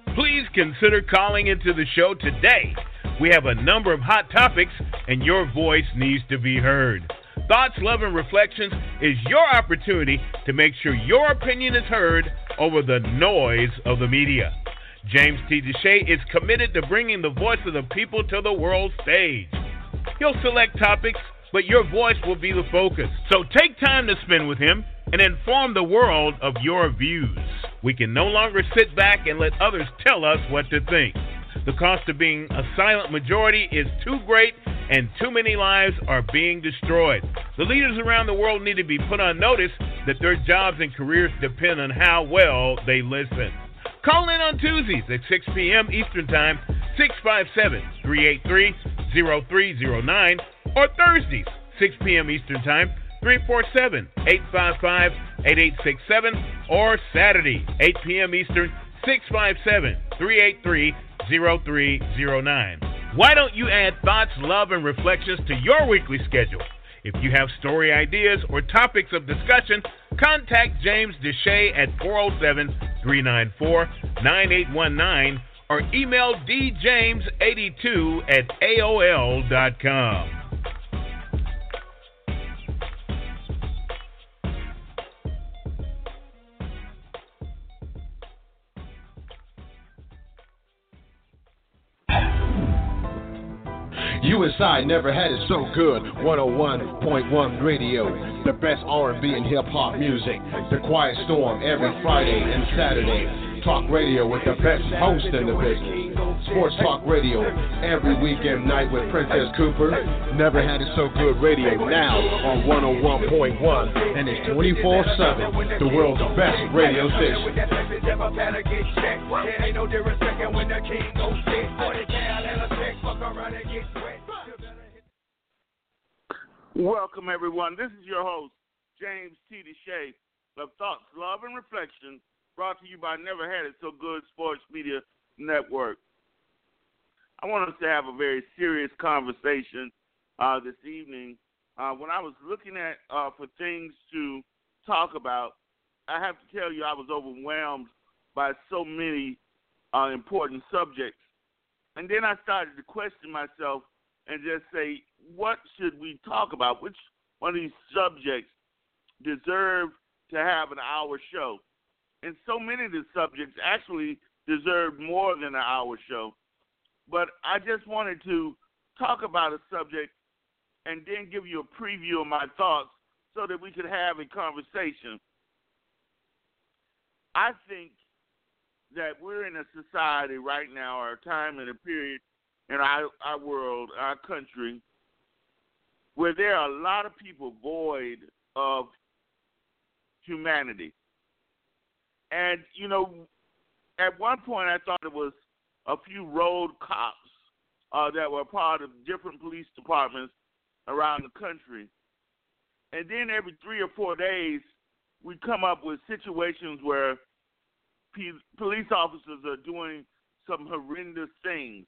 Please consider calling into the show today. We have a number of hot topics, and your voice needs to be heard. Thoughts, Love, and Reflections is your opportunity to make sure your opinion is heard over the noise of the media. James T. Deshay is committed to bringing the voice of the people to the world stage. He'll select topics, but your voice will be the focus. So take time to spend with him and inform the world of your views. We can no longer sit back and let others tell us what to think. The cost of being a silent majority is too great, and too many lives are being destroyed. The leaders around the world need to be put on notice that their jobs and careers depend on how well they listen. Call in on Tuesdays at 6 p.m. Eastern Time, 657-383-0309, or Thursdays, 6 p.m. Eastern Time, 347-855-8867, or Saturday, 8 p.m. Eastern, 657-383-0309. Why don't you add Thoughts, Love, and Reflections to your weekly schedule? If you have story ideas or topics of discussion, contact James Deshay at 407-394-9819 or email djames82 at AOL.com. USI never had it so good. 101.1 Radio, the best R&B and hip-hop music. The Quiet Storm every Friday and Saturday. Talk radio with the best host in the business. Sports Talk Radio every weekend night with Princess Cooper. Never had it so good radio now on 101.1, and it's 24/7. The world's best radio station. Welcome, everyone. This is your host, James T. Deshay of Thoughts, Love, and Reflection, brought to you by Never Had It So Good Sports Media Network. I want us to have a very serious conversation this evening. When I was looking at for things to talk about, I have to tell you I was overwhelmed by so many important subjects. And then I started to question myself and just say, what should we talk about? Which one of these subjects deserve to have an hour show? And so many of the subjects actually deserve more than an hour show. But I just wanted to talk about a subject and then give you a preview of my thoughts so that we could have a conversation. I think that we're in a society right now, or a time and a period in our world, our country, where there are a lot of people void of humanity. And, you know, at one point I thought it was a few road cops that were part of different police departments around the country. And then every 3 or 4 days, we come up with situations where police officers are doing some horrendous things.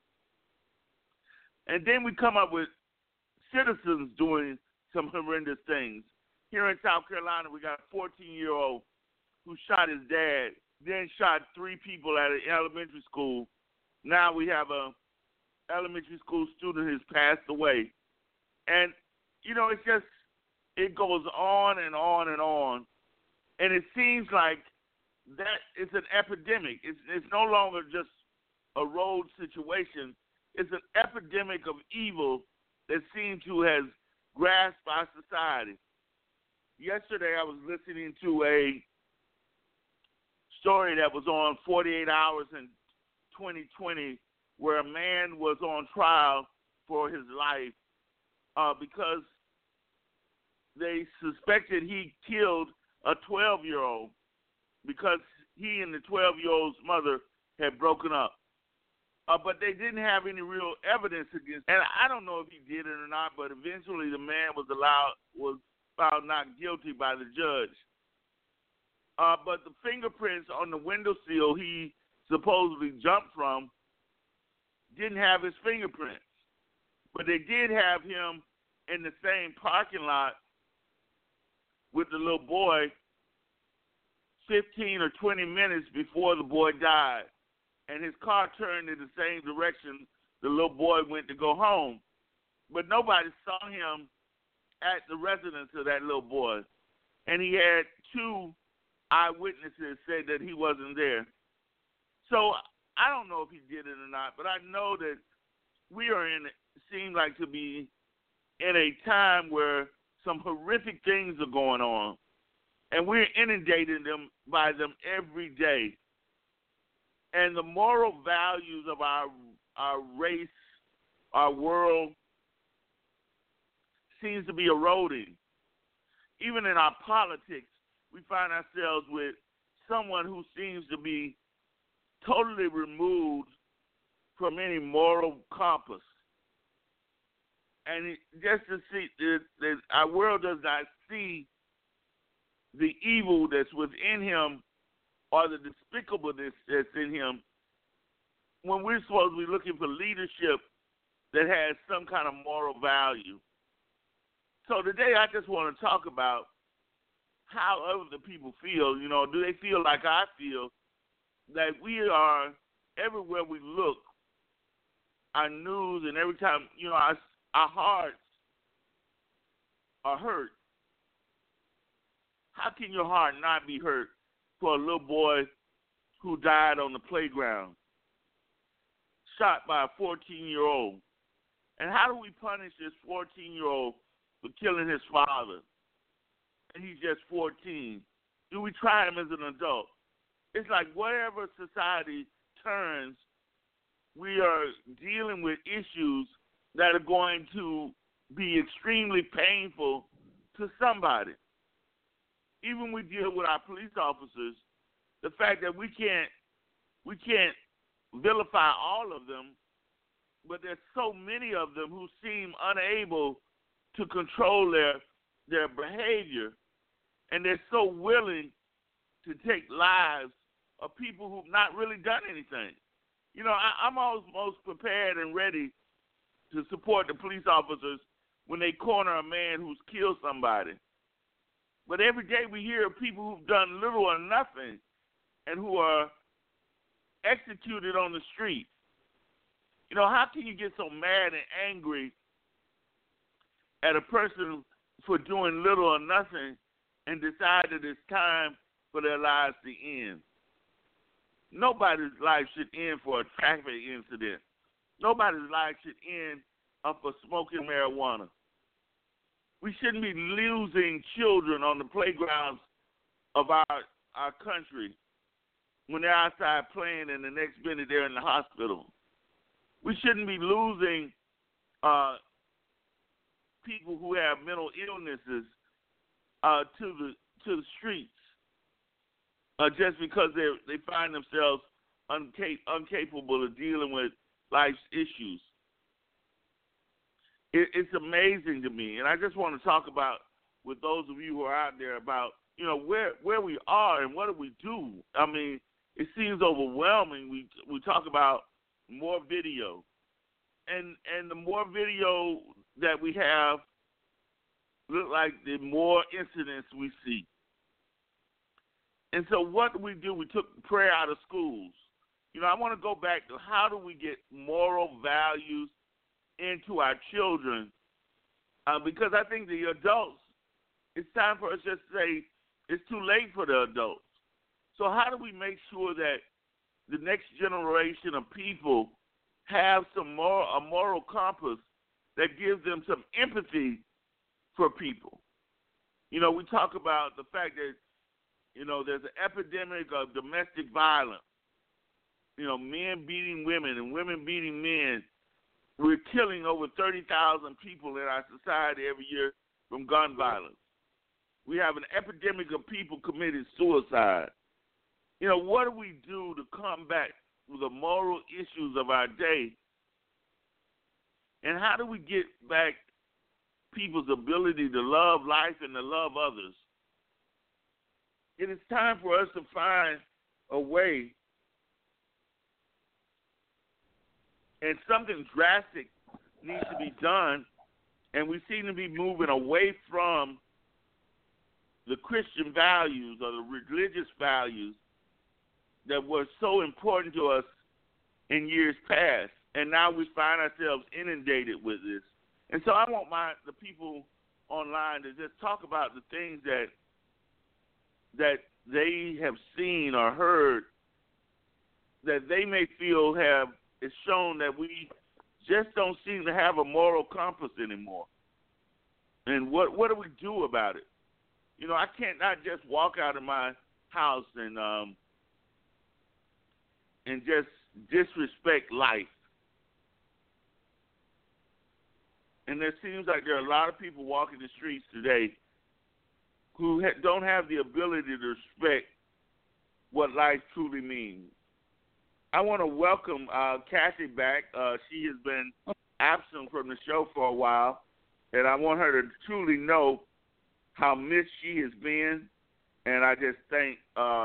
And then we come up with citizens doing some horrendous things. Here in South Carolina, we got a 14-year-old who shot his dad, then shot 3 people at an elementary school. Now we have a elementary school student who's passed away. And, you know, it goes on and on and on. And it seems like that is an epidemic. It's no longer just a road situation. It's an epidemic of evil that seems to have grasped our society. Yesterday I was listening to a story that was on 48 Hours in 2020 where a man was on trial for his life because they suspected he killed a 12-year-old because he and the 12-year-old's mother had broken up. But they didn't have any real evidence against him. And I don't know if he did it or not, but eventually the man was found not guilty by the judge. But the fingerprints on the windowsill he supposedly jumped from didn't have his fingerprints. But they did have him in the same parking lot with the little boy 15 or 20 minutes before the boy died. and his car turned in the same direction the little boy went to go home. But nobody saw him at the residence of that little boy. And he had 2 eyewitnesses say that he wasn't there. So I don't know if he did it or not, but I know that we are seem like to be in a time where some horrific things are going on, and we're inundated by them every day. And the moral values of our race, our world, seems to be eroding. Even in our politics, we find ourselves with someone who seems to be totally removed from any moral compass. And just to see that our world does not see the evil that's within him or the despicableness that's in him, when we're supposed to be looking for leadership that has some kind of moral value. So today I just want to talk about how other people feel. You know, do they feel like I feel, that we are, everywhere we look, our news and every time, you know, our hearts are hurt. How can your heart not be hurt for a little boy who died on the playground, shot by a 14-year-old? And how do we punish this 14-year-old for killing his father? And he's just 14. Do we try him as an adult? It's like whatever society turns, we are dealing with issues that are going to be extremely painful to somebody. Even we deal with our police officers, the fact that we can't vilify all of them, but there's so many of them who seem unable to control their behavior, and they're so willing to take lives of people who've not really done anything. You know, I'm always most prepared and ready to support the police officers when they corner a man who's killed somebody. But every day we hear of people who've done little or nothing and who are executed on the street. You know, how can you get so mad and angry at a person for doing little or nothing and decide that it's time for their lives to end? Nobody's life should end for a traffic incident. Nobody's life should end for smoking marijuana. We shouldn't be losing children on the playgrounds of our country when they're outside playing and the next minute they're in the hospital. We shouldn't be losing people who have mental illnesses to the streets just because they find themselves incapable of dealing with life's issues. It's amazing to me, and I just want to talk about with those of you who are out there about, you know, where we are and what do we do. I mean, it seems overwhelming. We talk about more video, and the more video that we have, look like the more incidents we see. And so what do? We took prayer out of schools. You know, I want to go back to how do we get moral values into our children, because I think the adults, it's time for us just to say it's too late for the adults. So how do we make sure that the next generation of people have a moral compass that gives them some empathy for people? You know, we talk about the fact that, you know, there's an epidemic of domestic violence. You know, men beating women and women beating men. We're killing over 30,000 people in our society every year from gun violence. We have an epidemic of people committing suicide. You know, what do we do to combat the moral issues of our day? And how do we get back people's ability to love life and to love others? It is time for us to find a way, and something drastic needs to be done, and we seem to be moving away from the Christian values or the religious values that were so important to us in years past, and now we find ourselves inundated with this. And so I want the people online to just talk about the things that they have seen or heard that they may feel it's shown that we just don't seem to have a moral compass anymore. And what do we do about it? You know, I can't not just walk out of my house and just disrespect life. And there seems like there are a lot of people walking the streets today who don't have the ability to respect what life truly means. I want to welcome Kathy back. She has been absent from the show for a while, and I want her to truly know how missed she has been. And I just thank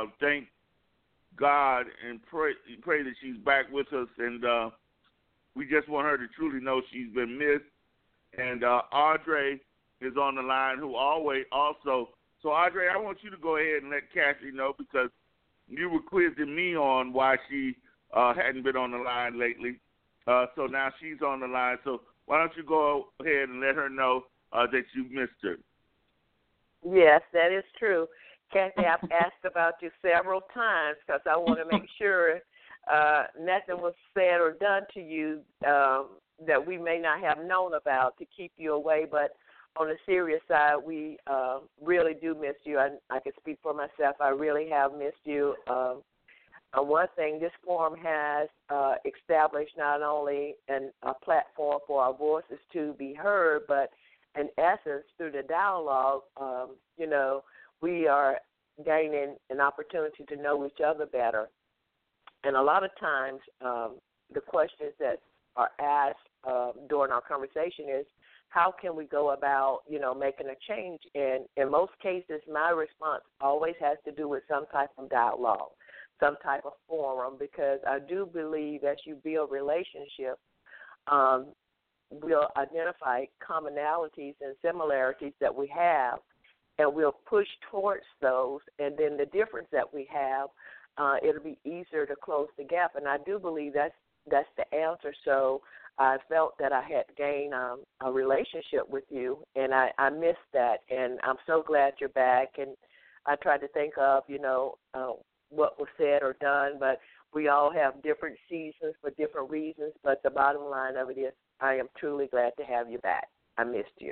God and pray that she's back with us. And we just want her to truly know she's been missed. And Audrey is on the line, who always also. So, Audrey, I want you to go ahead and let Kathy know, because you were quizzing me on why she hadn't been on the line lately. So now she's on the line. So why don't you go ahead and let her know that you missed her? Yes, that is true. Kathy, I've asked about you several times because I want to make sure nothing was said or done to you that we may not have known about to keep you away. But on the serious side, we really do miss you. I can speak for myself. I really have missed you. One thing, this forum has established not only a platform for our voices to be heard, but in essence, through the dialogue, we are gaining an opportunity to know each other better. And a lot of times, the questions that are asked during our conversation is, how can we go about, making a change? And in most cases, my response always has to do with some type of dialogue, some type of forum, because I do believe as you build relationships, we'll identify commonalities and similarities that we have, and we'll push towards those, and then the difference that we have, it'll be easier to close the gap. And I do believe that's the answer. So I felt that I had gained a relationship with you, and I missed that, and I'm so glad you're back. And I tried to think of, what was said or done, but we all have different seasons for different reasons. But the bottom line of it is, I am truly glad to have you back. I missed you.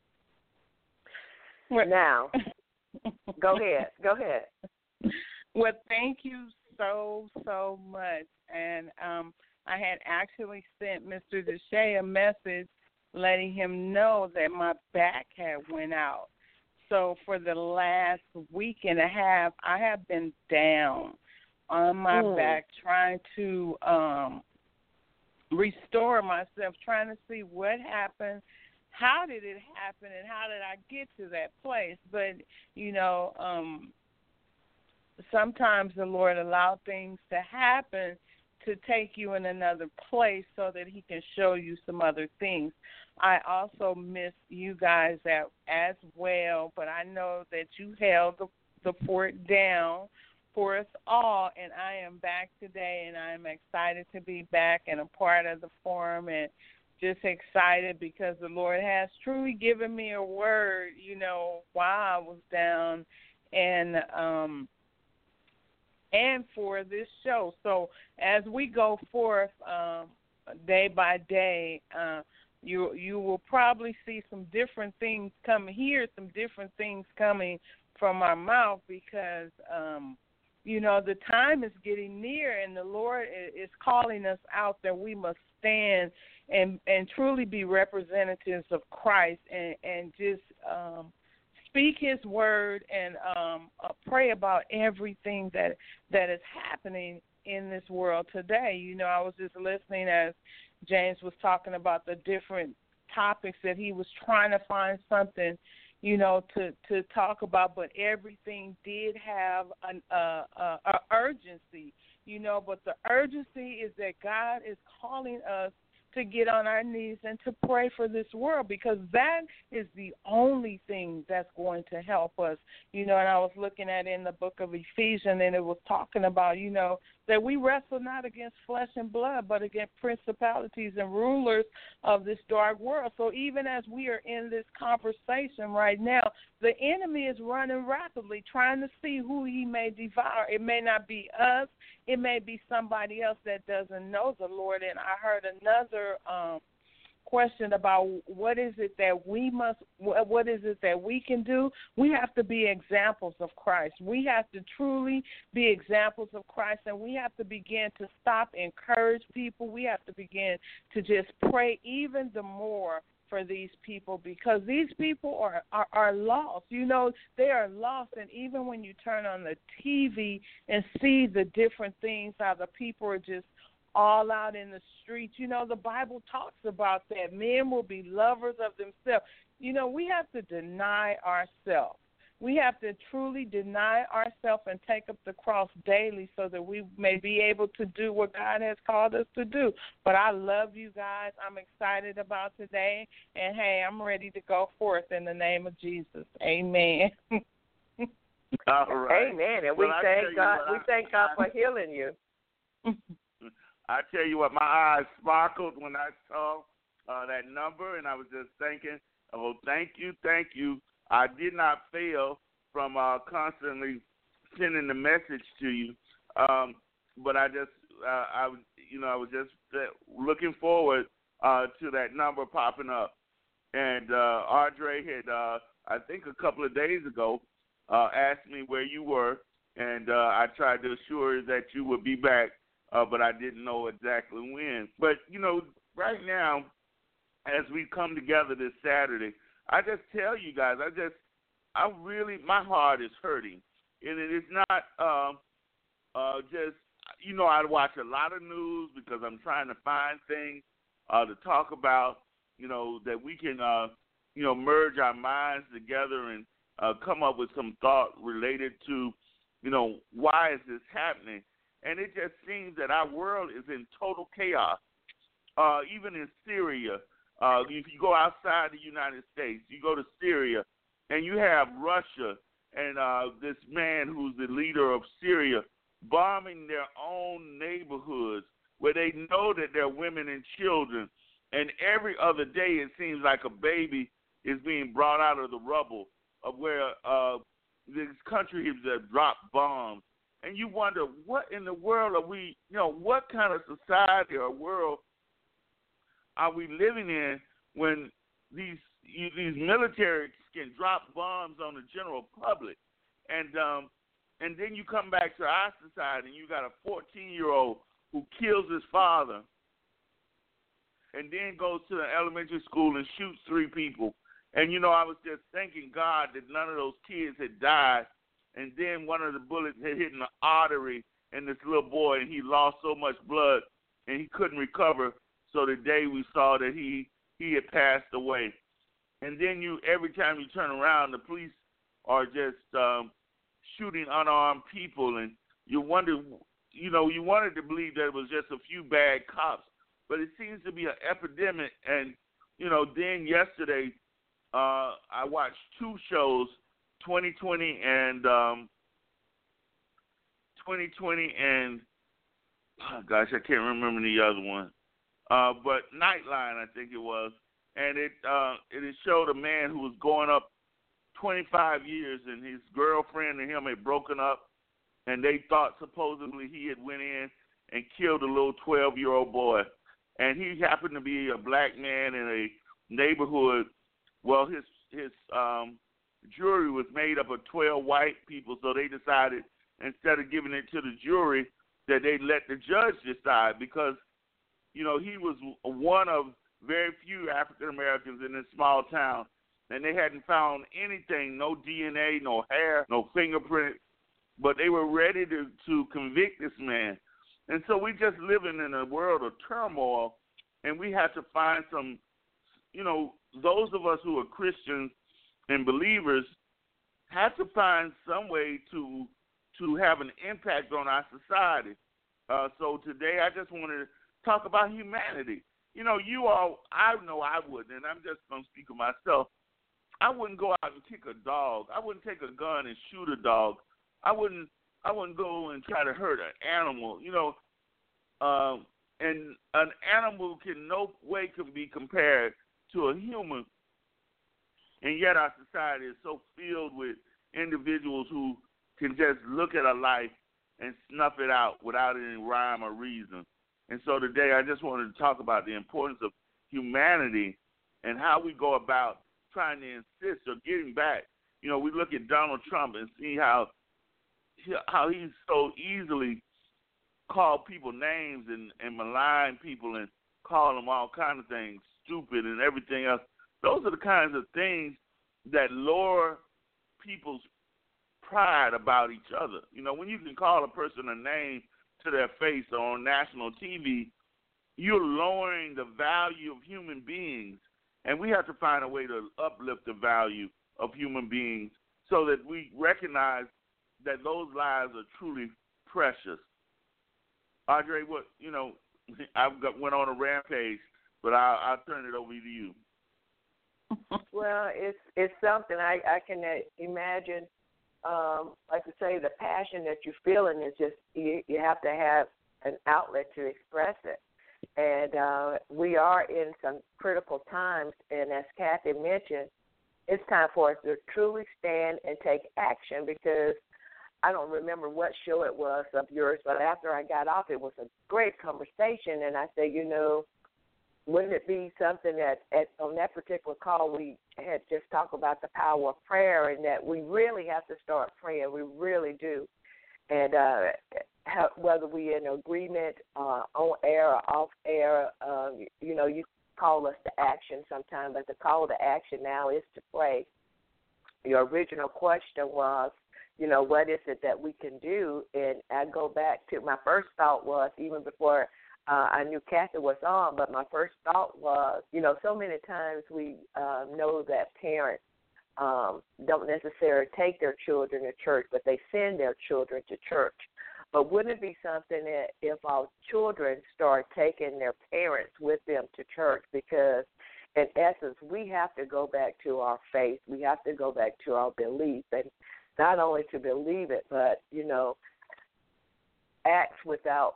Now, go ahead. Well, thank you so much. And I had actually sent Mr. Deshay a message letting him know that my back had went out. So for the last week and a half, I have been down on my back trying to restore myself, trying to see what happened, how did it happen, and how did I get to that place. But, sometimes the Lord allowed things to happen to take you in another place so that he can show you some other things. I also miss you guys as well, but I know that you held the fort down for us all, and I am back today, and I am excited to be back and a part of the forum, and just excited because the Lord has truly given me a word, while I was down, and for this show. So as we go forth day by day, you will probably see some different things coming, hear some different things coming from our mouth because, the time is getting near and the Lord is calling us out that we must stand and truly be representatives of Christ and just speak his word and pray about everything that is happening in this world today. I was just listening as James was talking about the different topics that he was trying to find something, to talk about, but everything did have an urgency, but the urgency is that God is calling us to get on our knees and to pray for this world, because that is the only thing that's going to help us. And I was looking at in the book of Ephesians, and it was talking about, that we wrestle not against flesh and blood, but against principalities and rulers of this dark world. So even as we are in this conversation right now, the enemy is running rapidly, trying to see who he may devour. It may not be us. It may be somebody else that doesn't know the Lord. And I heard another question about what is it that we can do. We have to be examples of Christ. We have to truly be examples of Christ, and we have to begin to stop, encourage people. We have to begin to just pray even the more for these people, because these people are lost. They are lost, and even when you turn on the TV and see the different things, how the people are just all out in the streets. The Bible talks about that. Men will be lovers of themselves. We have to deny ourselves. We have to truly deny ourselves and take up the cross daily so that we may be able to do what God has called us to do. But I love you guys. I'm excited about today. And, hey, I'm ready to go forth in the name of Jesus. Amen. All right. Amen. And we thank God for healing you. I tell you what, my eyes sparkled when I saw that number, and I was just thinking, oh, thank you. I did not fail from constantly sending the message to you, but I was just looking forward to that number popping up. And Audrey had, I think a couple of days ago, asked me where you were, and I tried to assure her that you would be back. But I didn't know exactly when. But, right now, as we come together this Saturday, I just tell you guys, my heart is hurting. And it is not just, I watch a lot of news because I'm trying to find things to talk about, that we can, merge our minds together and come up with some thought related to, why is this happening? And it just seems that our world is in total chaos. Even in Syria, if you go outside the United States, you go to Syria, and you have Russia and this man who's the leader of Syria bombing their own neighborhoods where they know that there are women and children. And every other day it seems like a baby is being brought out of the rubble of where this country has dropped bombs. And you wonder, what in the world are we, what kind of society or world are we living in when these militaries can drop bombs on the general public? And then you come back to our society and you got a 14-year-old who kills his father and then goes to the elementary school and shoots 3 people. And, I was just thanking God that none of those kids had died. And then one of the bullets had hit an artery in this little boy, and he lost so much blood, and he couldn't recover. So today we saw that he had passed away. And then every time you turn around, the police are just shooting unarmed people, and you wonder, you wanted to believe that it was just a few bad cops, but it seems to be an epidemic. And then yesterday I watched 2 shows. 2020 and oh gosh, I can't remember the other one. But Nightline, I think it was, and it showed a man who was going up 25 years, and his girlfriend and him had broken up, and they thought supposedly he had went in and killed a little 12-year-old boy, and he happened to be a black man in a neighborhood. Well, his jury was made up of 12 white people, so they decided instead of giving it to the jury that they'd let the judge decide because, he was one of very few African Americans in this small town, and they hadn't found anything, no DNA, no hair, no fingerprint, but they were ready to convict this man. And so we just living in a world of turmoil, and we have to find some, those of us who are Christians and believers have to find some way to have an impact on our society. So today I just wanted to talk about humanity. you know, I know I wouldn't, and I'm just going to speak of myself. I wouldn't go out and kick a dog. I wouldn't take a gun and shoot a dog. I wouldn't go and try to hurt an animal, you know. And an animal can no way can be compared to a human. And yet our society is so filled with individuals who can just look at a life and snuff it out without any rhyme or reason. And so today I just wanted to talk about the importance of humanity and how we go about trying to insist or getting back. You know, we look at Donald Trump and see how he's so easily called people names and malign people and call them all kinds of things, stupid and everything else. Those are the kinds of things that lower people's pride about each other. You know, when you can call a person a name to their face or on national TV, you're lowering the value of human beings. And we have to find a way to uplift the value of human beings so that we recognize that those lives are truly precious. Audrey, went on a rampage, but I'll turn it over to you. Well, it's something I can imagine. Like I say, the passion that you're feeling is just you have to have an outlet to express it. And we are in some critical times, and as Kathy mentioned, it's time for us to truly stand and take action, because I don't remember what show it was of yours, but after I got off, it was a great conversation, and I said, you know, wouldn't it be something that on that particular call we had just talked about the power of prayer, and that we really have to start praying. We really do. And whether we in agreement on air or off air, you know, you call us to action sometime, but the call to action now is to pray. Your original question was, you know, what is it that we can do? And I go back to my first thought was, even before I knew Kathy was on, but my first thought was, you know, so many times we know that parents don't necessarily take their children to church, but they send their children to church. But wouldn't it be something that if our children start taking their parents with them to church? Because in essence, we have to go back to our faith. We have to go back to our belief, and not only to believe it, but, you know, actions without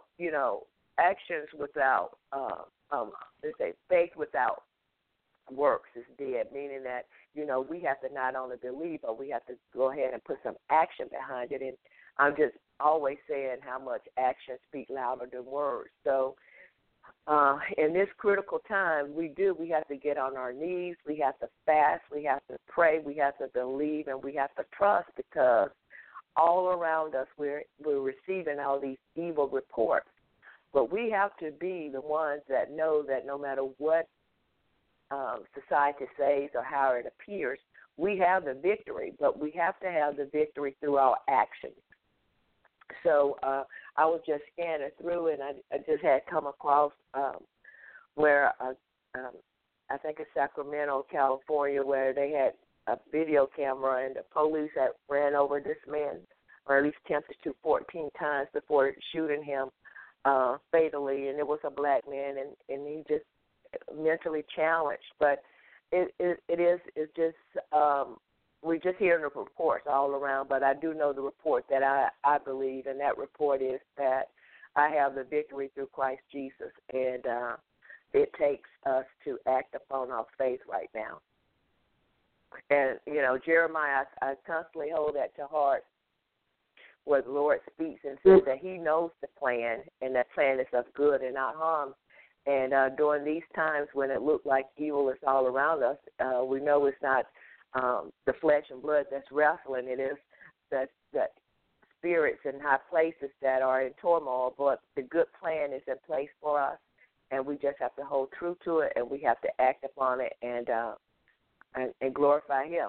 they say faith without works is dead, meaning that, you know, we have to not only believe, but we have to go ahead and put some action behind it. And I'm just always saying how much actions speak louder than words. So in this critical time, we have to get on our knees, we have to fast, we have to pray, we have to believe, and we have to trust, because all around us we're receiving all these evil reports. But we have to be the ones that know that no matter what society says or how it appears, we have the victory, but we have to have the victory through our actions. So I was just scanning through, and I just had come across where I think it's Sacramento, California, where they had a video camera, and the police had ran over this man, or at least attempted to 14 times before shooting him fatally, and it was a black man, and he just mentally challenged. But it's just we're just hearing the reports all around, but I do know the report that I believe, and that report is that I have the victory through Christ Jesus, and it takes us to act upon our faith right now. And, you know, Jeremiah, I constantly hold that to heart, where the Lord speaks and says that he knows the plan, and that plan is of good and not harm. And during these times when it looks like evil is all around us, we know it's not the flesh and blood that's wrestling. It is that spirits in high places that are in turmoil, but the good plan is in place for us, and we just have to hold true to it, and we have to act upon it and glorify him.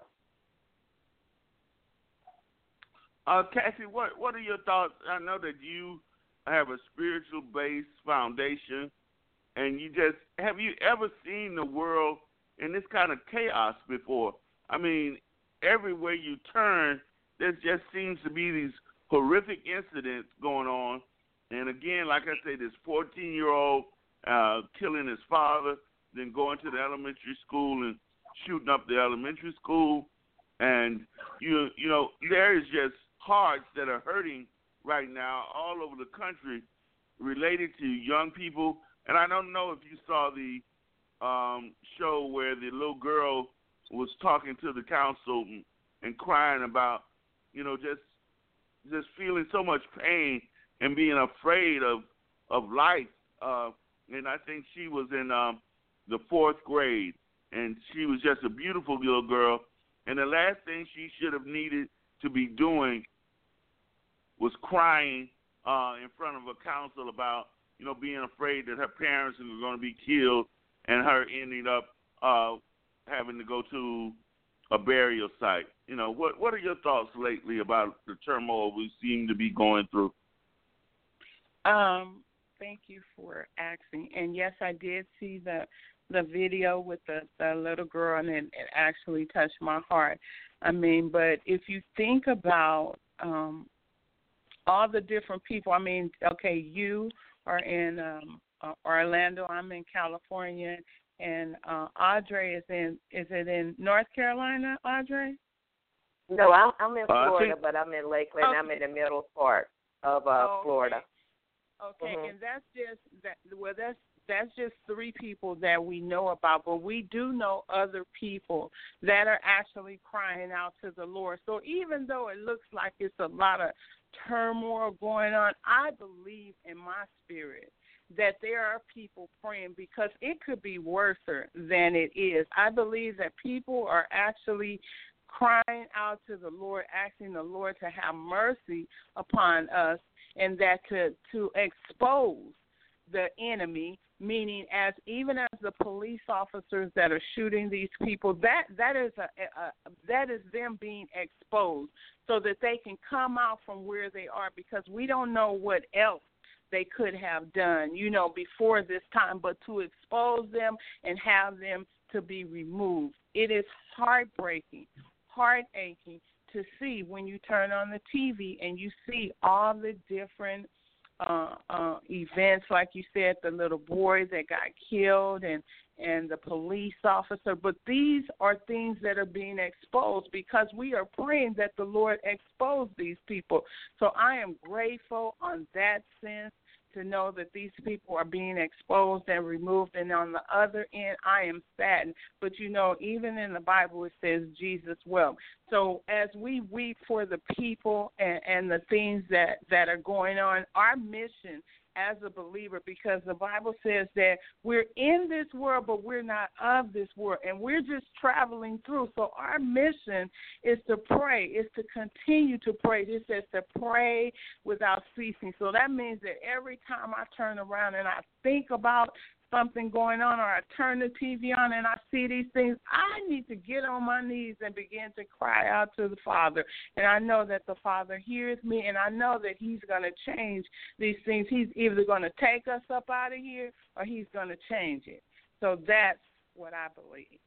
Cassie, what are your thoughts? I know that you have a spiritual-based foundation, and have you ever seen the world in this kind of chaos before? I mean, everywhere you turn, there just seems to be these horrific incidents going on. And again, like I say, this 14-year-old killing his father, then going to the elementary school and shooting up the elementary school. And, you know, there is just hearts that are hurting right now all over the country related to young people. And I don't know if you saw the show where the little girl was talking to the council and crying about, you know, just feeling so much pain and being afraid of life. And I think she was in the 4th grade, and she was just a beautiful little girl. And the last thing she should have needed to be doing was crying in front of a council about, you know, being afraid that her parents were going to be killed, and her ending up having to go to a burial site. You know, what are your thoughts lately about the turmoil we seem to be going through? Thank you for asking. And yes, I did see the video with the little girl, and it actually touched my heart. I mean, but if you think about all the different people, I mean, okay, you are in Orlando, I'm in California, and Audrey is in North Carolina, Audrey? No, I'm in Florida, but I'm in Lakeland. Okay. I'm in the middle part of Florida. Okay, and that's just 3 people that we know about, but we do know other people that are actually crying out to the Lord. So even though it looks like it's a lot of turmoil going on, I believe in my spirit that there are people praying, because it could be worse than it is. I believe that people are actually crying out to the Lord, asking the Lord to have mercy upon us, and that to expose the enemy, meaning even as the police officers that are shooting these people, that is them being exposed so that they can come out from where they are, because we don't know what else they could have done, you know, before this time, but to expose them and have them to be removed. It is heartbreaking, heartaching to see when you turn on the TV and you see all the different events, like you said, the little boy that got killed and the police officer. But these are things that are being exposed because we are praying that the Lord expose these people. So I am grateful on that sense to know that these people are being exposed and removed. And on the other end, I am saddened. But, you know, even in the Bible it says Jesus wept. So as we weep for the people and the things that are going on, our mission as a believer, because the Bible says that we're in this world, but we're not of this world, and we're just traveling through. So our mission is to pray, is to continue to pray. It says to pray without ceasing. So that means that every time I turn around and I think about something going on, or I turn the TV on and I see these things, I need to get on my knees and begin to cry out to the Father. And I know that the Father hears me, and I know that He's going to change these things. He's either going to take us up out of here or He's going to change it. So that's what I believe.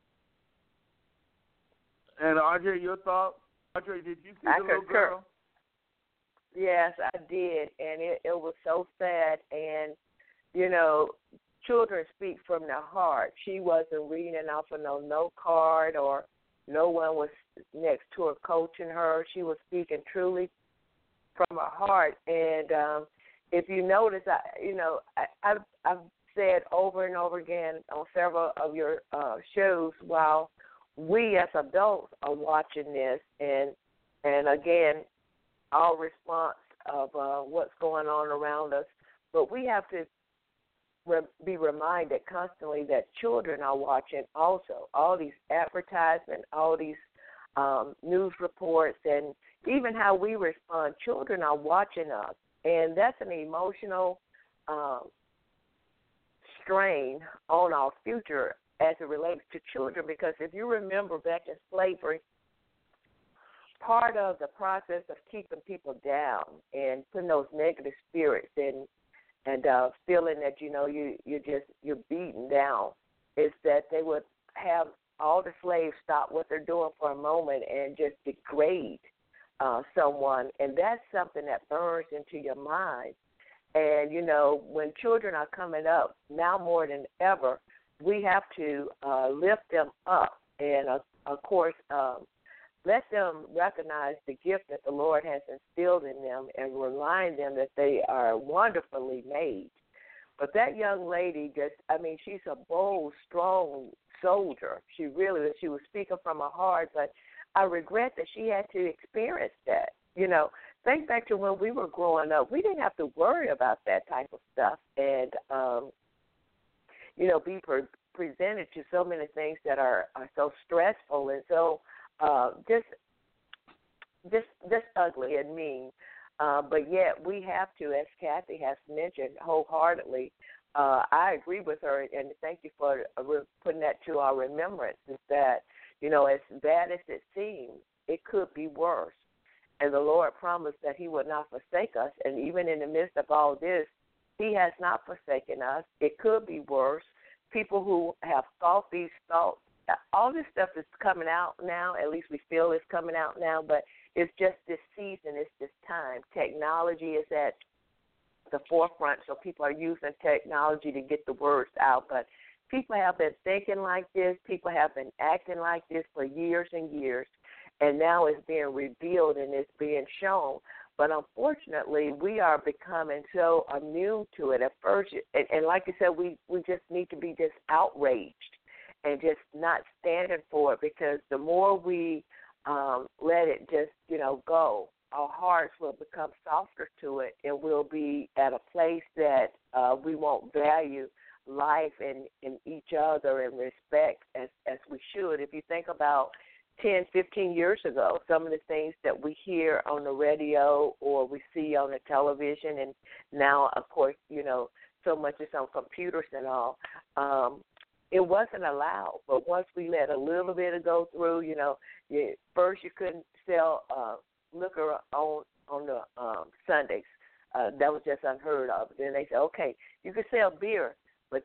And Audrey, your thought? Audrey, did you see the little girl? Yes, I did, and it was so sad. And, you know, children speak from their heart. She wasn't reading off of no note card, or no one was next to her coaching her. She was speaking truly from her heart. And if you notice, I've said over and over again on several of your shows, while we as adults are watching this, and again, our response of what's going on around us, but we have to be reminded constantly that children are watching also. All these advertisements, all these news reports, and even how we respond. Children are watching us, and that's an emotional strain on our future as it relates to children, because if you remember back in slavery, part of the process of keeping people down and putting those negative spirits and feeling that, you know, you're beaten down, is that they would have all the slaves stop what they're doing for a moment and just degrade someone, and that's something that burns into your mind. And, when children are coming up, now more than ever, we have to lift them up and, of course, let them recognize the gift that the Lord has instilled in them and remind them that they are wonderfully made. But that young lady she's a bold, strong soldier. She was speaking from her heart, but I regret that she had to experience that. Think back to when we were growing up. We didn't have to worry about that type of stuff and, be presented to so many things that are so stressful and so just ugly and mean. But yet we have to, as Kathy has mentioned wholeheartedly, I agree with her, and thank you for putting that to our remembrance, is that, as bad as it seems, it could be worse. And the Lord promised that he would not forsake us, and even in the midst of all this, he has not forsaken us. It could be worse. People who have thought these thoughts, all this stuff is coming out now, at least we feel it's coming out now, but it's just this season, it's this time. Technology is at the forefront, so people are using technology to get the words out, but people have been thinking like this, people have been acting like this for years and years, and now it's being revealed and it's being shown. But unfortunately, we are becoming so immune to it at first, and like I said, we just need to be just outraged and just not standing for it, because the more we let it just, go, our hearts will become softer to it, and we'll be at a place that we won't value life and each other and respect as we should. If you think about 10, 15 years ago, some of the things that we hear on the radio or we see on the television, and now, of course, so much is on computers and all, it wasn't allowed. But once we let a little bit of go through, first you couldn't sell liquor on the Sundays. That was just unheard of. Then they said, okay, you can sell beer, but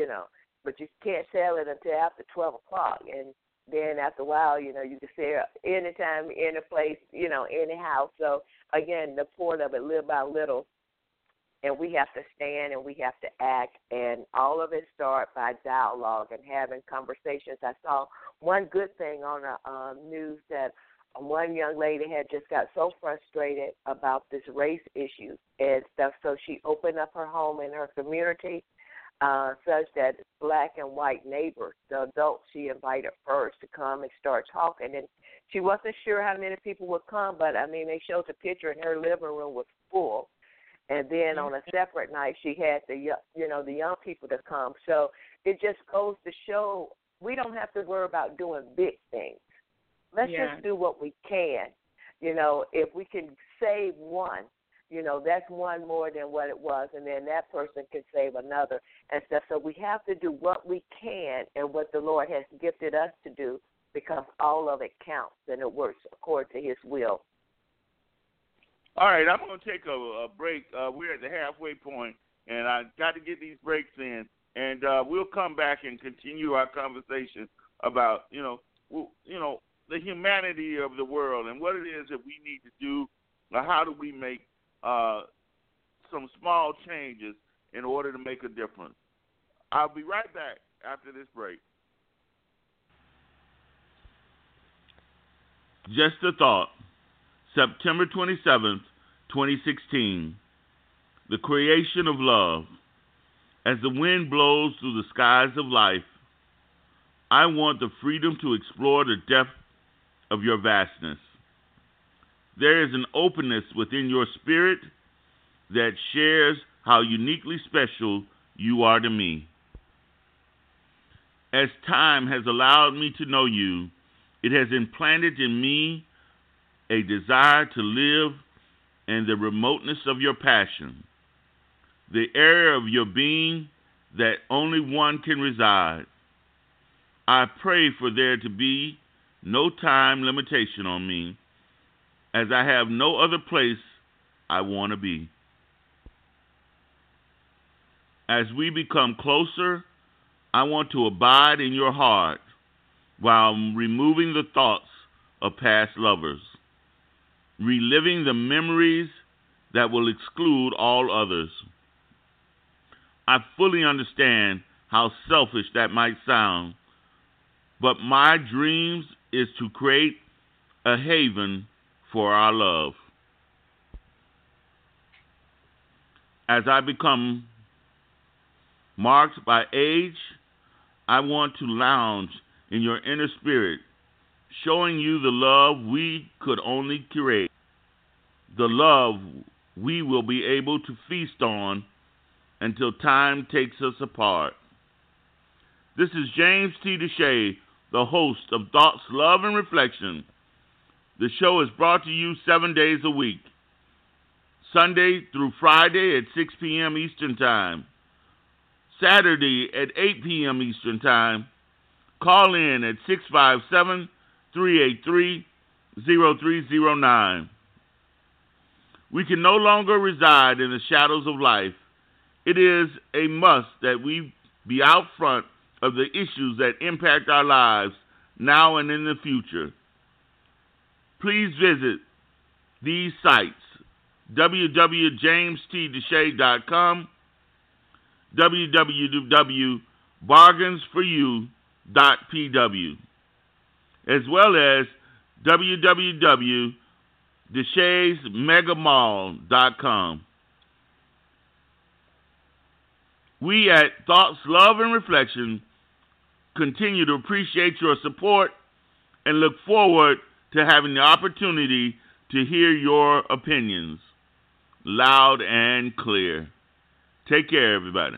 you can't sell it until after 12 o'clock. And then after a while, you can sell anytime, any place, any house. So, again, the point of it, little by little, and we have to stand and we have to act, and all of it starts by dialogue and having conversations. I saw one good thing on the news that one young lady had just got so frustrated about this race issue and stuff, so she opened up her home in her community such that black and white neighbors, the adults she invited first to come and start talking. And she wasn't sure how many people would come, but, they showed the picture and her living room was full. And then on a separate night, she had the young people to come. So it just goes to show we don't have to worry about doing big things. Let's just do what we can. If we can save one, that's one more than what it was, and then that person can save another and stuff. So we have to do what we can and what the Lord has gifted us to do, because all of it counts and it works according to his will. All right, I'm going to take a break. We're at the halfway point, and I got to get these breaks in, and we'll come back and continue our conversation about, the humanity of the world and what it is that we need to do, or how do we make some small changes in order to make a difference. I'll be right back after this break. Just a thought. September 27th, 2016. The creation of love. As the wind blows through the skies of life, I want the freedom to explore the depth of your vastness. There is an openness within your spirit that shares how uniquely special you are to me. As time has allowed me to know you, it has implanted in me a desire to live in the remoteness of your passion, the area of your being that only one can reside. I pray for there to be no time limitation on me, as I have no other place I want to be. As we become closer, I want to abide in your heart while removing the thoughts of past lovers, reliving the memories that will exclude all others. I fully understand how selfish that might sound, but my dreams is to create a haven for our love. As I become marked by age, I want to lounge in your inner spirit, showing you the love we could only create, the love we will be able to feast on until time takes us apart. This is James T. Deshay, the host of Thoughts, Love, and Reflection. The show is brought to you 7 days a week, Sunday through Friday at 6 p.m. Eastern Time, Saturday at 8 p.m. Eastern Time. Call in at 657-383-0309. We can no longer reside in the shadows of life. It is a must that we be out front of the issues that impact our lives now and in the future. Please visit these sites: www.jamestdeshay.com, www.bargainsforyou.pw, as well as www.deshaysmegamall.com. We at Thoughts, Love, and Reflection continue to appreciate your support and look forward to having the opportunity to hear your opinions loud and clear. Take care, everybody.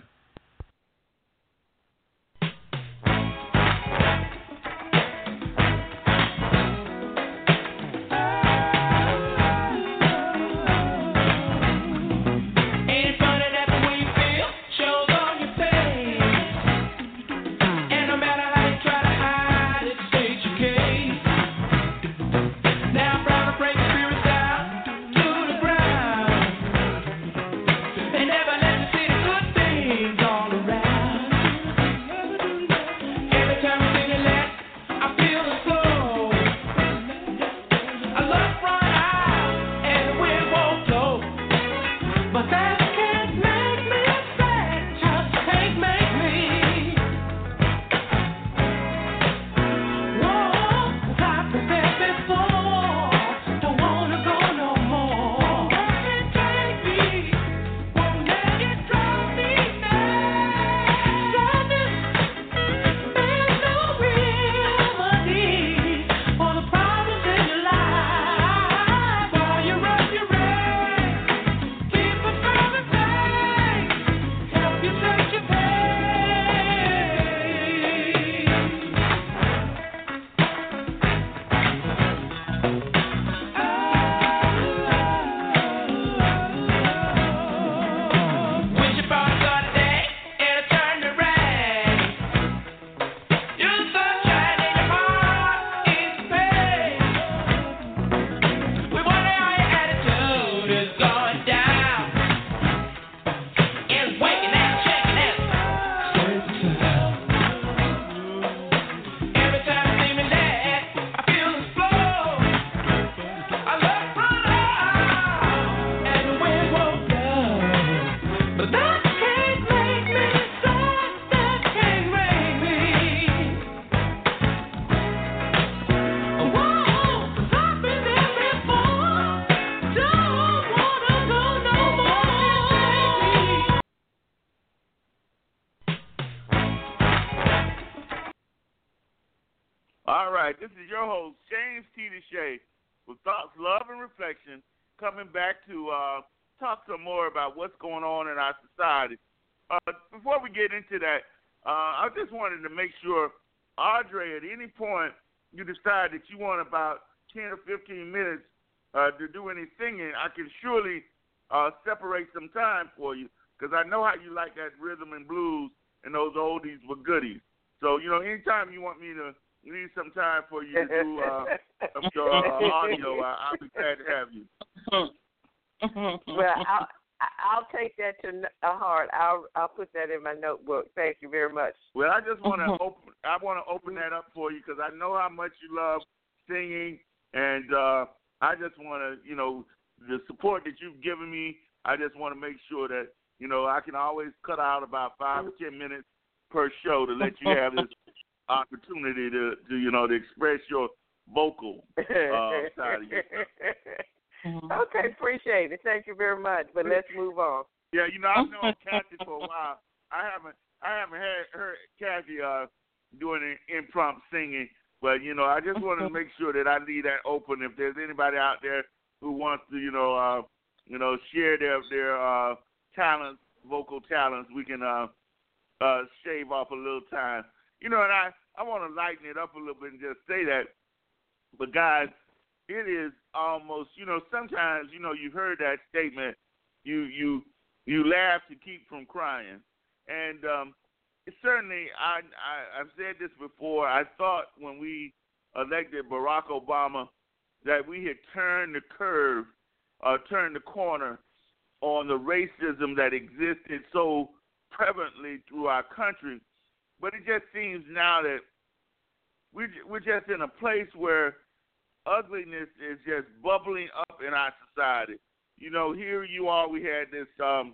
This is your host, James T. Deshay, with Thoughts, Love, and Reflection, coming back to talk some more about what's going on in our society. Before we get into that, I just wanted to make sure, Audrey, at any point you decide that you want about 10 or 15 minutes to do any singing, I can surely separate some time for you, because I know how you like that rhythm and blues and those oldies with goodies. So, anytime you want me to need some time for you to do your audio, I'll be glad to have you. Well, I'll take that to heart. I'll put that in my notebook. Thank you very much. Well, I just want to open that up for you, because I know how much you love singing, and I just want to the support that you've given me, I just want to make sure that, you know, I can always cut out about 5 or 10 minutes per show to let you have this opportunity to you know, to express your vocal side of yourself. Okay, appreciate it. Thank you very much. But let's move on. Yeah, you know, I've known Kathy for a while. I haven't heard Kathy doing an impromptu singing, but you know, I just wanted to make sure that I leave that open. If there's anybody out there who wants to, you know, share their talents, vocal talents, we can shave off a little time. You know, and I want to lighten it up a little bit and just say that. But guys, it is almost, you know, sometimes, you know, you've heard that statement, you laugh to keep from crying. And certainly, I've said this before, I thought when we elected Barack Obama that we had turned the corner on the racism that existed so prevalently through our country. But it just seems now that we're just in a place where ugliness is just bubbling up in our society. You know, here you are, we had this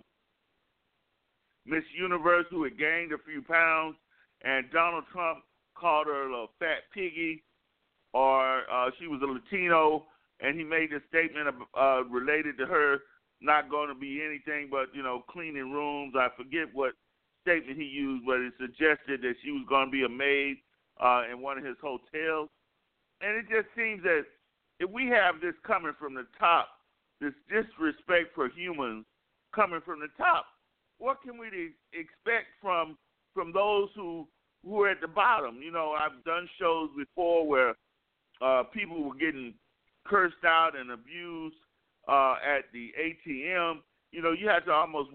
Miss Universe who had gained a few pounds, and Donald Trump called her a little fat piggy, or she was a Latino, and he made a statement related to her not going to be anything but, you know, cleaning rooms. I forget what statement he used, but it suggested that she was going to be a maid in one of his hotels. And it just seems that if we have this coming from the top, this disrespect for humans coming from the top, what can we expect from those who are at the bottom? You know, I've done shows before where people were getting cursed out and abused at the ATM. You know, you have to almost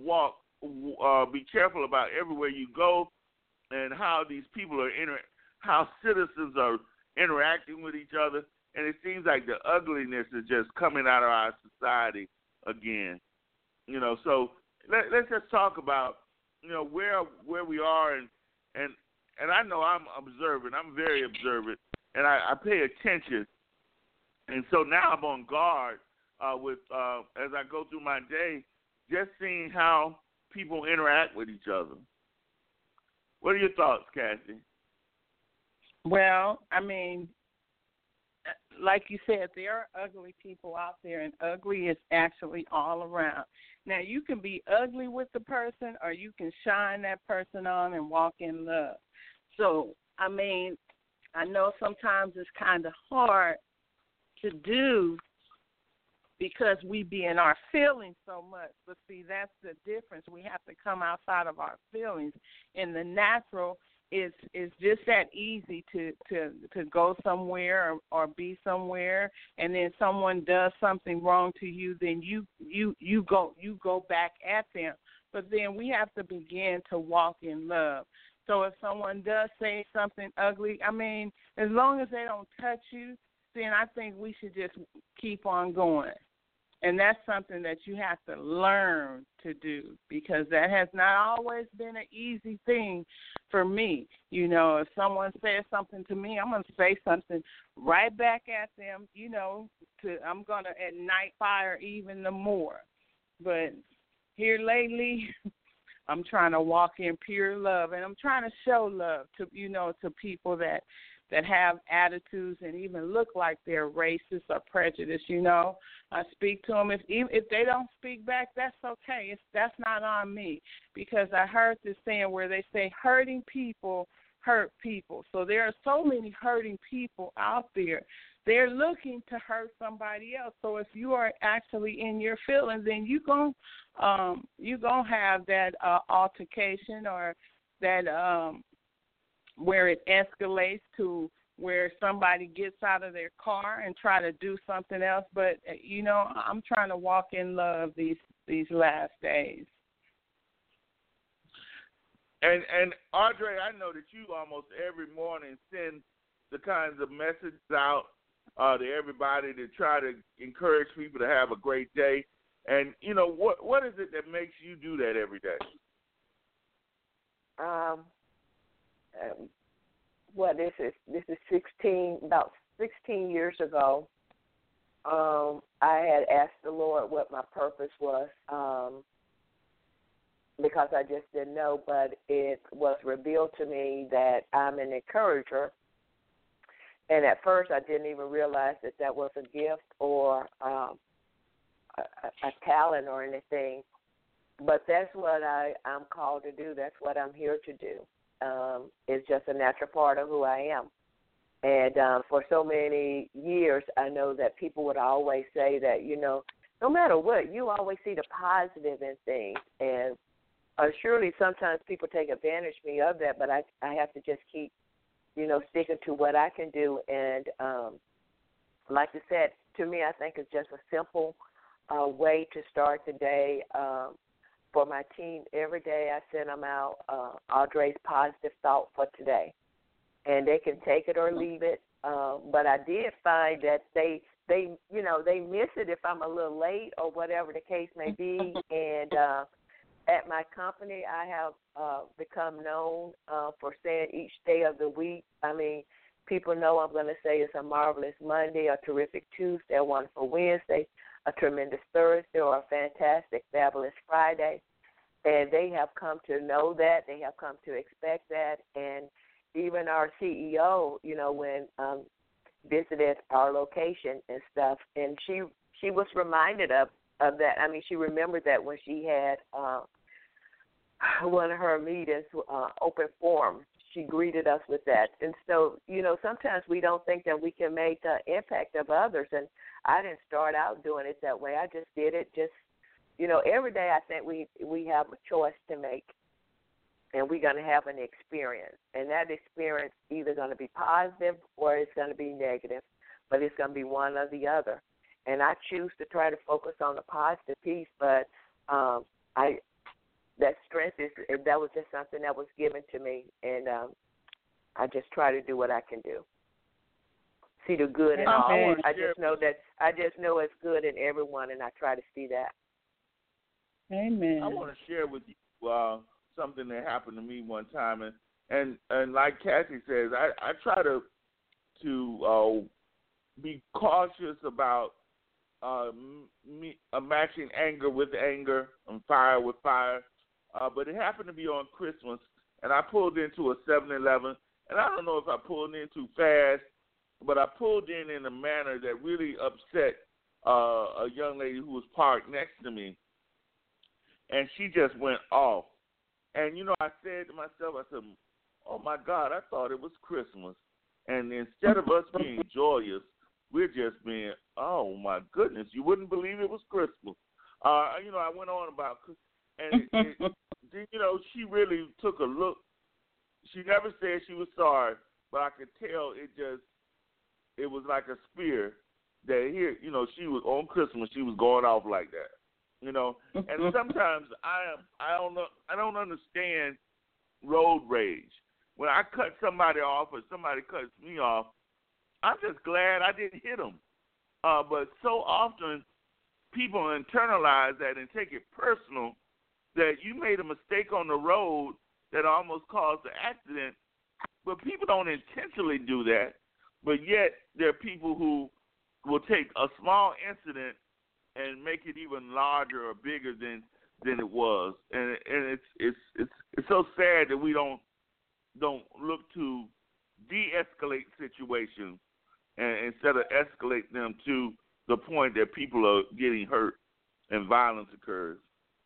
be careful about everywhere you go and how these people are how citizens are interacting with each other. And it seems like the ugliness is just coming out of our society again. You know, so let's just talk about, you know, where we are, and I know I'm observant. I'm very observant, and I pay attention. And so now I'm on guard with as I go through my day, just seeing how people interact with each other. What are your thoughts, Kathy? Well, I mean, like you said, there are ugly people out there, and ugly is actually all around. Now, you can be ugly with the person, or you can shine that person on and walk in love. So, I mean, I know sometimes it's kind of hard to do because we be in our feelings so much. But, see, that's the difference. We have to come outside of our feelings. In the natural, it's just that easy to go somewhere or be somewhere, and then someone does something wrong to you, then you go back at them. But then we have to begin to walk in love. So if someone does say something ugly, I mean, as long as they don't touch you, then I think we should just keep on going. And that's something that you have to learn to do, because that has not always been an easy thing for me. You know, if someone says something to me, I'm going to say something right back at them, you know, I'm going to ignite fire even the more. But here lately, I'm trying to walk in pure love, and I'm trying to show love to, you know, to people that have attitudes and even look like they're racist or prejudiced, you know. I speak to them. If they don't speak back, that's okay. That's not on me, because I heard this saying where they say hurting people hurt people. So there are so many hurting people out there. They're looking to hurt somebody else. So if you are actually in your feelings, then you're gonna have that altercation, or that where it escalates to where somebody gets out of their car and try to do something else. But, you know, I'm trying to walk in love these last days. And Audrey, I know that you almost every morning send the kinds of messages out to everybody to try to encourage people to have a great day. And, you know, what is it that makes you do that every day? This is about 16 years ago. I had asked the Lord what my purpose was because I just didn't know, but it was revealed to me that I'm an encourager. And at first I didn't even realize that that was a gift or a talent or anything. But that's what I'm called to do. That's what I'm here to do. It's just a natural part of who I am. And for so many years, I know that people would always say that, you know, no matter what, you always see the positive in things. And surely sometimes people take advantage of me of that, but I have to just keep, you know, sticking to what I can do. And like I said, to me, I think it's just a simple way to start the day. For my team, every day I send them out Audrey's positive thought for today. And they can take it or leave it. But I did find that they you know, they miss it if I'm a little late or whatever the case may be. And at my company, I have become known for saying each day of the week. I mean, people know I'm going to say it's a marvelous Monday, a terrific Tuesday, a wonderful Wednesday, a tremendous Thursday, or a fantastic, fabulous Friday. And they have come to know that. They have come to expect that. And even our CEO, you know, when visited our location and stuff, and she was reminded of that. I mean, she remembered that when she had one of her meetings, open forum, she greeted us with that. And so, you know, sometimes we don't think that we can make the impact of others. And I didn't start out doing it that way. I just did it just, you know, every day I think we have a choice to make. And we're going to have an experience. And that experience either going to be positive or it's going to be negative. But it's going to be one or the other. And I choose to try to focus on the positive piece. But that strength, that was just something that was given to me. And I just try to do what I can do. See the good in all. I just know it's good in everyone, and I try to see that. Amen. I want to share with you something that happened to me one time, and like Kathy says, I try to be cautious about matching anger with anger and fire with fire. But it happened to be on Christmas, and I pulled into a 7-Eleven, and I don't know if I pulled in too fast, but I pulled in a manner that really upset a young lady who was parked next to me, and she just went off. And, you know, I said to myself, I said, oh, my God, I thought it was Christmas. And instead of us being joyous, we're just being, oh, my goodness, you wouldn't believe it was Christmas. You know, I went on about, and, you know, she really took a look. She never said she was sorry, but I could tell it was like a spear that here, you know, she was on Christmas, she was going off like that. You know, and sometimes I don't understand road rage. When I cut somebody off or somebody cuts me off, I'm just glad I didn't hit them. But so often people internalize that and take it personal that you made a mistake on the road that almost caused the accident. But people don't intentionally do that. But yet there are people who will take a small incident and make it even larger or bigger than it was, and it's so sad that we don't look to de-escalate situations and instead of escalate them to the point that people are getting hurt and violence occurs.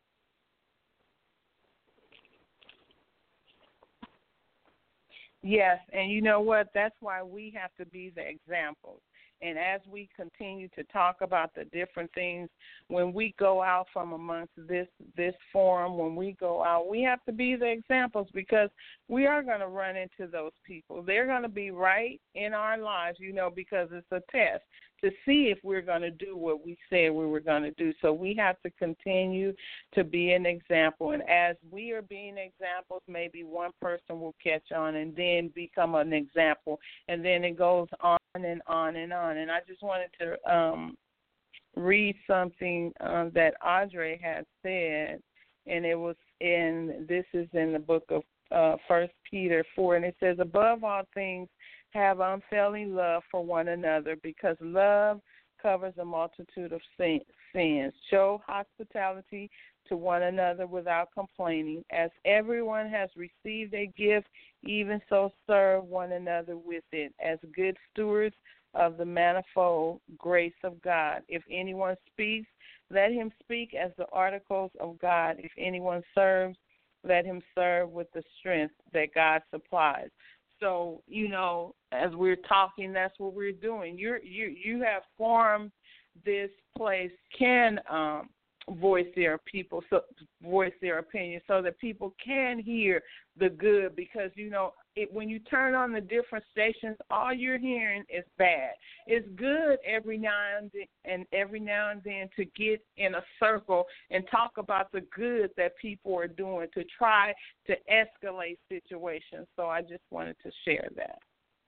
Yes, and you know what? That's why we have to be the examples. And as we continue to talk about the different things, when we go out from amongst this forum, when we go out, we have to be the examples because we are going to run into those people. They're going to be right in our lives, you know, because it's a test to see if we're going to do what we said we were going to do. So we have to continue to be an example. And as we are being examples, maybe one person will catch on and then become an example. And then it goes on and on and on. And I just wanted to read something that Audrey had said, and this is in the book of 1 Peter 4, and it says, above all things, have unfailing love for one another, because love covers a multitude of sins. Show hospitality to one another without complaining. As everyone has received a gift, even so serve one another with it, as good stewards of the manifold grace of God. If anyone speaks, let him speak as the articles of God. If anyone serves, let him serve with the strength that God supplies. So, as we're talking, that's what we're doing. You have formed this place can voice their opinion, so that people can hear the good. Because when you turn on the different stations, all you're hearing is bad. It's good every now and then to get in a circle and talk about the good that people are doing to try to escalate situations. So I just wanted to share that.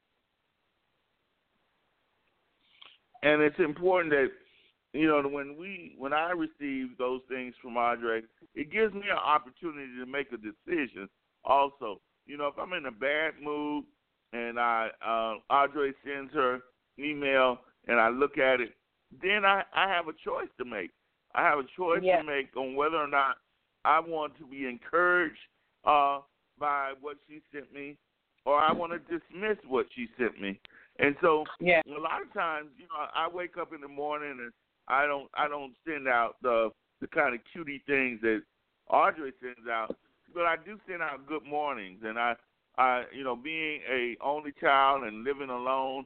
And it's important that when I receive those things from Audrey, it gives me an opportunity to make a decision also. If I'm in a bad mood and Audrey sends her email and I look at it, then I have a choice to make. I have a choice to make on whether or not I want to be encouraged by what she sent me, or I want to dismiss what she sent me. And so a lot of times, I wake up in the morning and I don't send out the kind of cutie things that Audrey sends out, but I do send out good mornings. And I being a only child and living alone,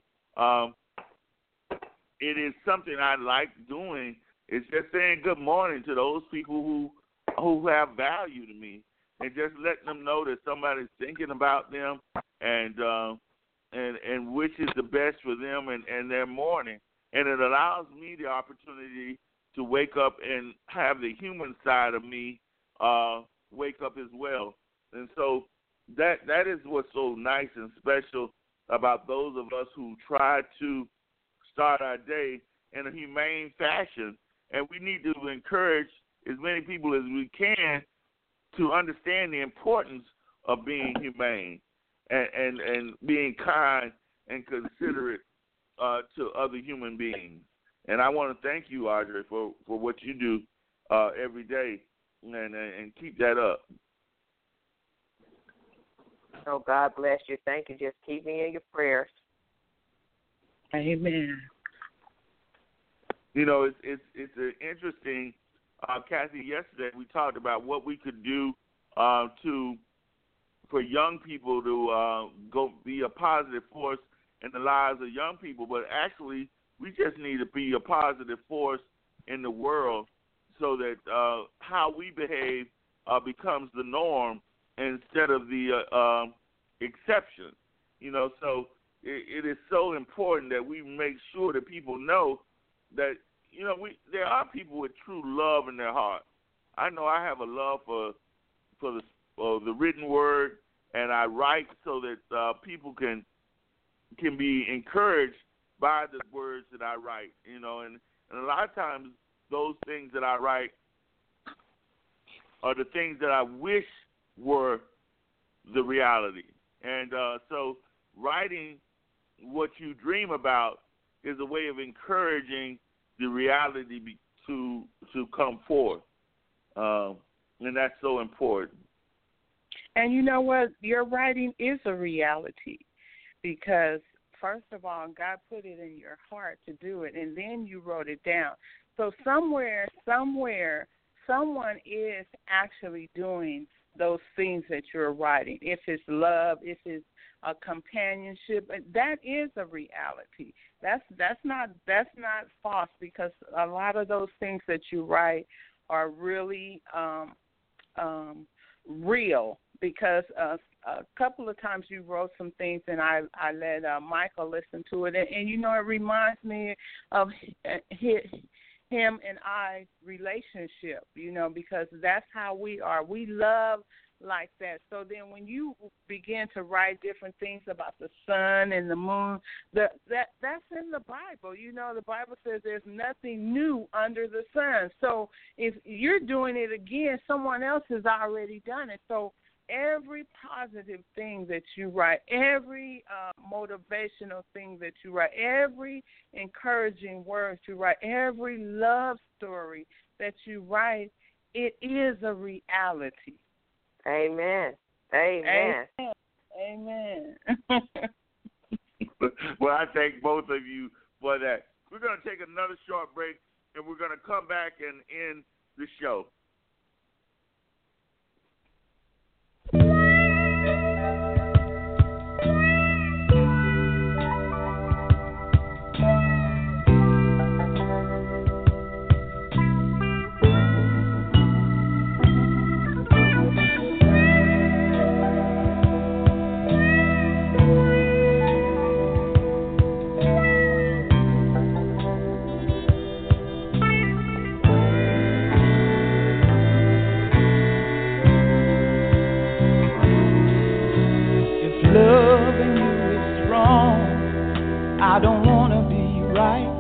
it is something I like doing. It's just saying good morning to those people who have value to me, and just letting them know that somebody's thinking about them and wishes the best for them and their morning. And it allows me the opportunity to wake up and have the human side of me wake up as well. And so that is what's so nice and special about those of us who try to start our day in a humane fashion. And we need to encourage as many people as we can to understand the importance of being humane and being kind and considerate to other human beings. And I want to thank you, Audrey, for what you do every day, and keep that up. Oh, God bless you. Thank you. Just keep me in your prayers. Amen. It's an interesting, Kathy, yesterday we talked about what we could do for young people to go be a positive force in the lives of young people, but actually we just need to be a positive force in the world so that how we behave becomes the norm instead of the exception. So it is so important that we make sure that people know that, there are people with true love in their heart. I know I have a love for the written word, and I write so that people can be encouraged by the words that I write, and a lot of times those things that I write are the things that I wish were the reality. And so writing what you dream about is a way of encouraging the reality to come forth, and that's so important. And you know what? Your writing is a reality because, first of all, God put it in your heart to do it, and then you wrote it down. So somewhere, someone is actually doing those things that you're writing. If it's love, if it's a companionship, that is a reality. That's not false, because a lot of those things that you write are really real. Because a couple of times you wrote some things, and I let Michael listen to it, and it reminds me of him and I's relationship, because that's how we are. We love like that. So then when you begin to write different things about the sun and the moon, that's in the Bible. The Bible says there's nothing new under the sun. So if you're doing it again, someone else has already done it. So every positive thing that you write, every motivational thing that you write, every encouraging word you write, every love story that you write, it is a reality. Amen. Amen. Amen. Well, I thank both of you for that. We're going to take another short break, and we're going to come back and end the show. I don't want to be right.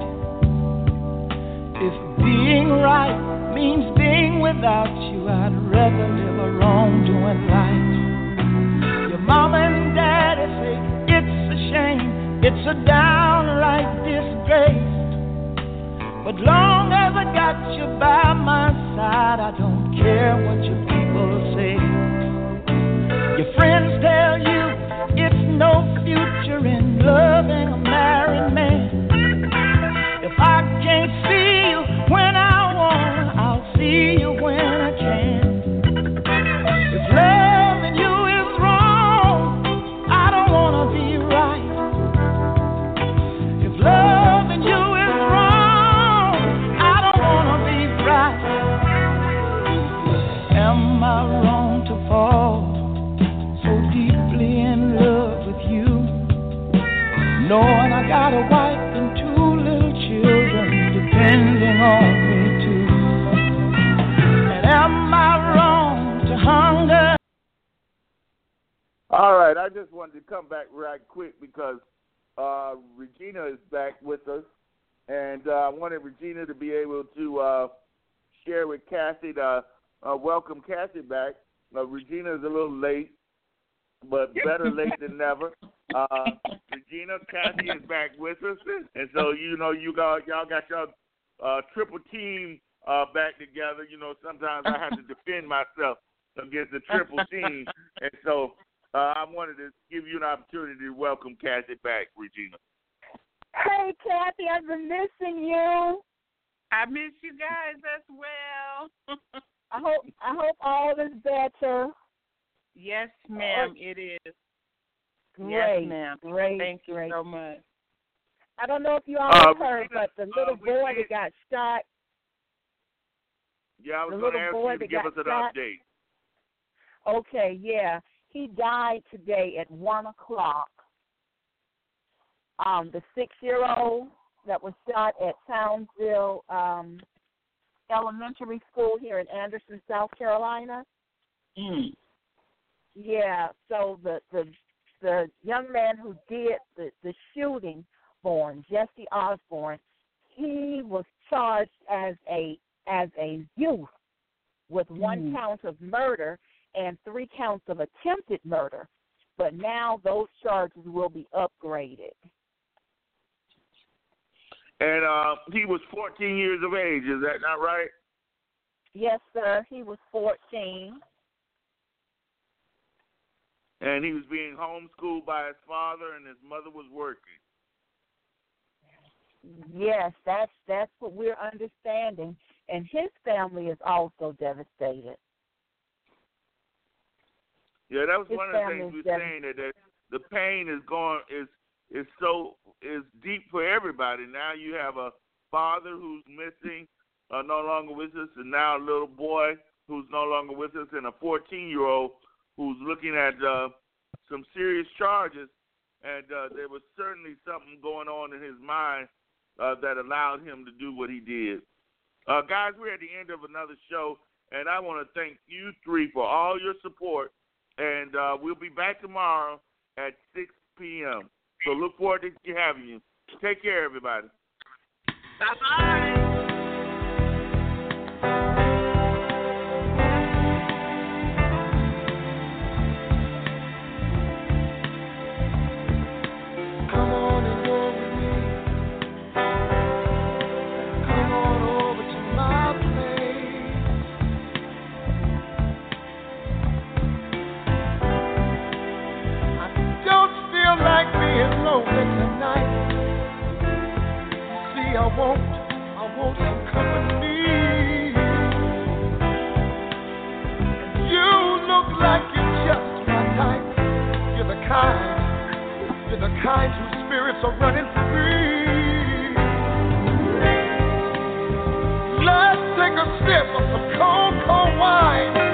If being right means being without you, I'd rather live a wrongdoing life. Your mama and daddy say it's a shame, it's a downright disgrace. But long as I got you by my side, I don't care what your people say. Your friends tell you it's no future in loving a married man. If I can't see you when I want, I'll see you when I can. If loving you is wrong, I don't want to be right. If loving you is wrong, I don't want to be right. Am I wrong to fall so deeply in love with you, knowing I got a wife and 2 little children depending on me too? And am I wrong to hunger? All right, I just wanted to come back right quick because Regina is back with us, and I wanted Regina to be able to share with Cassie, welcome Cassie back. Regina is a little late, but better late than never. Regina, Cassie is back with us, and so y'all got your triple team back together. You know, sometimes I have to defend myself against the triple team, and so I wanted to give you an opportunity to welcome Cassie back, Regina. Hey, Kathy, I've been missing you. I miss you guys as well. I hope all is better. Yes, ma'am, it is. Great, yes, ma'am. Great, Thank you great. so much. I don't know if you all heard, but the little boy that got shot. Yeah, I was going to ask you to give us an update. Okay, yeah. He died today at 1 o'clock. The 6-year-old that was shot at Townsville Elementary School here in Anderson, South Carolina. Yeah, so the young man who did the shooting, Jesse Osborne, he was charged as a youth with 1 count of murder and 3 counts of attempted murder. But now those charges will be upgraded. And he was 14 years of age, is that not right? Yes, sir. He was 14. And he was being homeschooled by his father, and his mother was working. Yes, that's what we're understanding. And his family is also devastated. Yeah, that was one of the things we were saying, that the pain is deep for everybody. Now you have a father who's missing, no longer with us, and now a little boy who's no longer with us, and a 14-year-old who's looking at some serious charges. And there was certainly something going on in his mind that allowed him to do what he did. Guys, we're at the end of another show, and I want to thank you 3 for all your support. And we'll be back tomorrow at 6 p.m. So look forward to having you. Take care, everybody. Bye-bye. laying lonely tonight. See, I want some company. And you look like you're just my type. You're the kind whose spirits are running free. Let's take a sip of some cold, cold wine.